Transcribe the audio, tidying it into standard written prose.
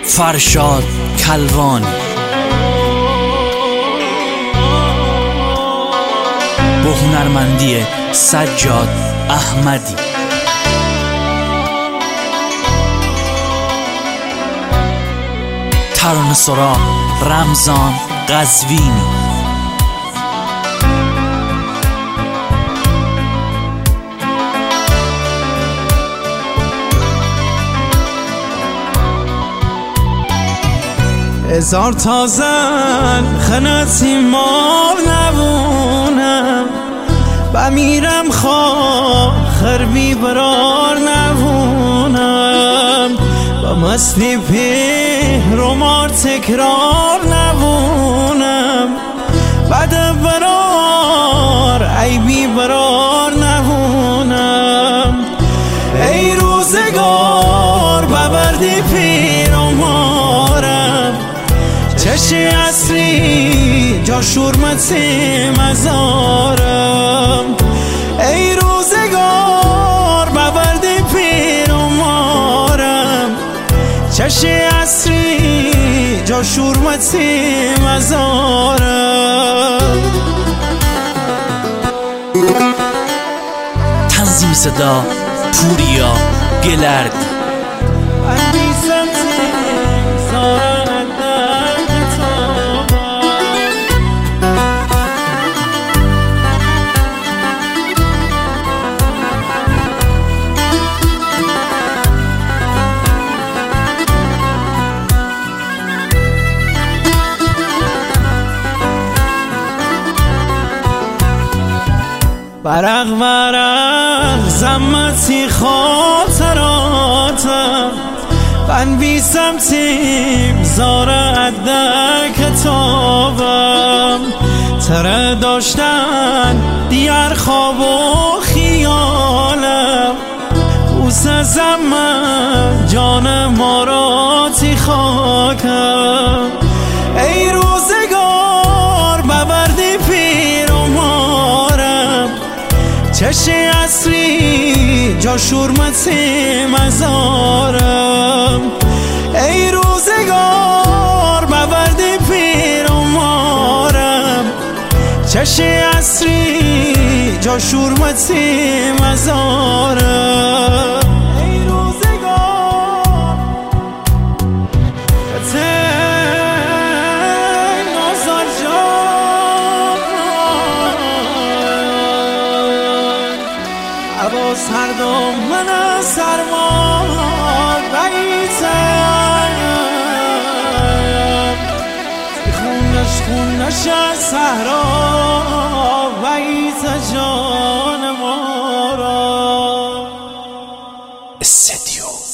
فرشاد کلوانی، با هنرمندی سجاد احمدی. ترانه سرا رمضان قزوینی. هزار تا زن خناتی مار نبونم بمیرم خواهر بیبرار نبونم و مستی پیر و مار تکرار نبونم بعد برار ای بیبرار نبونم. ای روزگار ببردی پیر و مارم چشی اصلی جا شورمتی مزارم. ای روزگار ببردی پیر و مارم چشی اصلی جا شورمتی مزارم. تنظیم صدا پوریا گلردی. برق برق زمتی خاطراتم بنویسم تیم زاره عده کتابم تره داشتن دیار خواب و خیالم بوسه زمن جان ماراتی خاکم. ای روزگار ببردی پیر و مارم چشی اصلی جا شورمتی مزارم. ای روزگار ببردی پیر و مارم چشی اصلی جا شورمتی مزارم. ای روزگار نازار جان عباس هر دم من سرما بیتم خونش از صحرا بیت جان ما را. استدیو